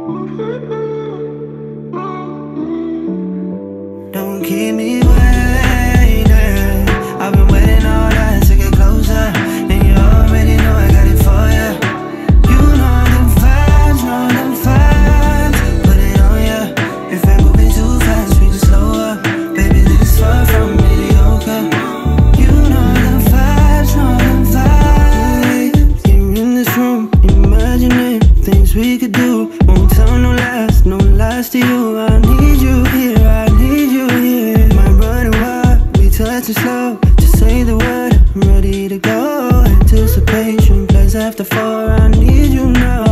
Don't keep me waiting. I've been waiting all night to get closer, and you already know I got it for ya. You know them vibes, put it on ya. If we're moving too fast, we can slow up. Baby, this far from mediocre. You know them vibes. You're in this room, imagining things we could do. Won't tell no lies to you. I need you here, Might run it wild, we touch it slow. Just say the word, I'm ready to go. Anticipation plays after 4, I need you now.